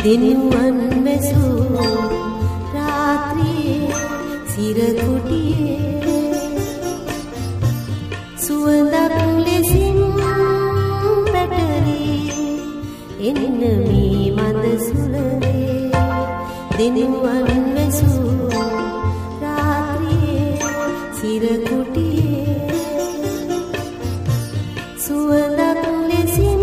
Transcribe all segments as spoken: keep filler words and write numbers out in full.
දෙනුවන් වැසූ රාත්‍රියේ සිරකුටියේ සුවඳක් ලෙසින් පැටලී එන්න මේ මඳ සුළඟේ දෙනුවන් වැසූ රාත්‍රියේ සිරකුටියේ සුවඳක් ලෙසින්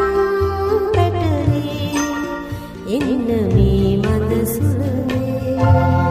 පැටලී එන්න මේ මඳ සුළඟේ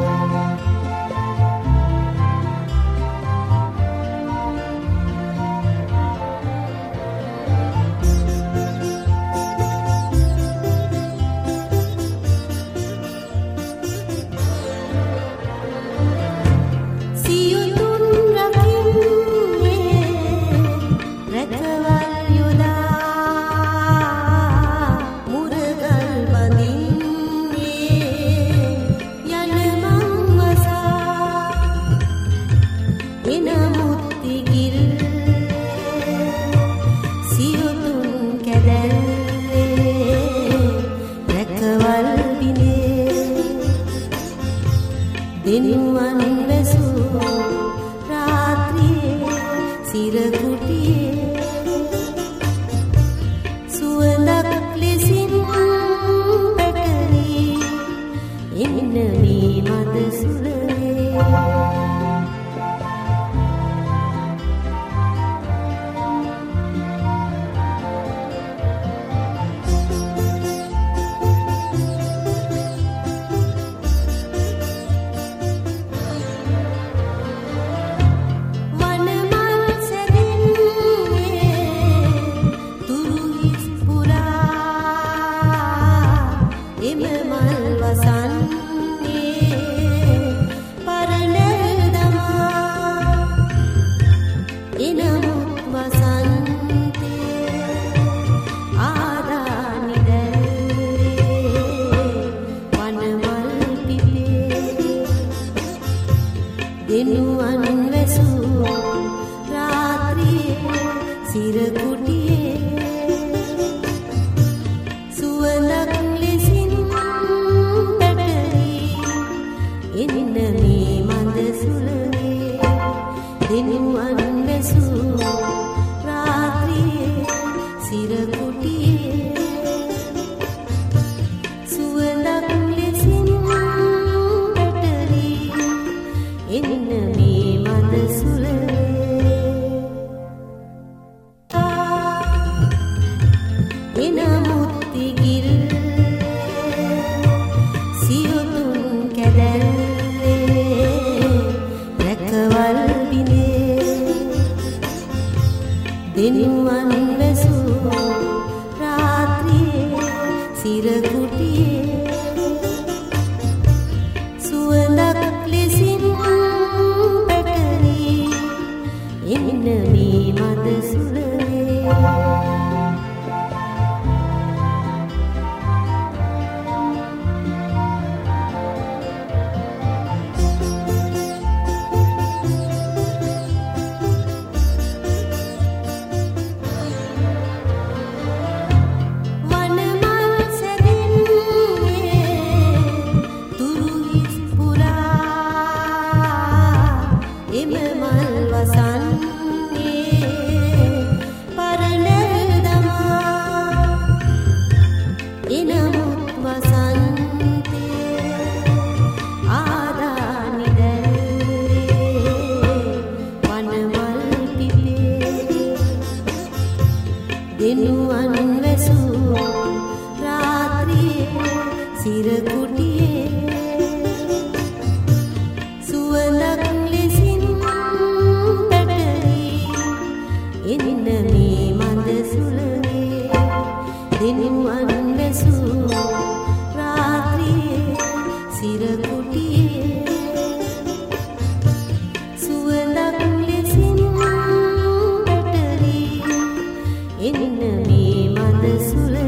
දෙනුවන් වැසූ රාත්‍රියේ සිරකුටියේ සුවඳක් ලෙසින් පැටලී එන්න මේ මඳ සුළඟේ දෙනුවන් වැසූ රාත්‍රියේ සිරකුටියේ සුවඳක් ලෙසින් පැටලී එන්න මේ මඳ සුළඟේ දෙනුවන් වැසූ රාත්‍රියේ සිරකුටියේ සුවඳක් ලෙසින් පැටලී එන්න මේ මඳ සුළඟේ එන මුත්තිගිල් සියුතුන් කැදැල්ලේ රැකවල් බිඳේ දෙනුවන් වැසූ රාත්‍රියේ සිරකුටියේ සුවඳක් ලෙසින් පැටලී එන්න මේ මඳ සුළඟේ දෙනුවන් වැසූ රාත්‍රියේ සිරකුටියේ සුවඳක් ලෙසින් පැටලී එන්න මේ මඳ සුළඟේ දෙනුවන් වැසූ රාත්‍රියේ සිරකුටියේ සුවඳක් ලෙසින් පැටලී එන්න මේ මඳ සුළඟේ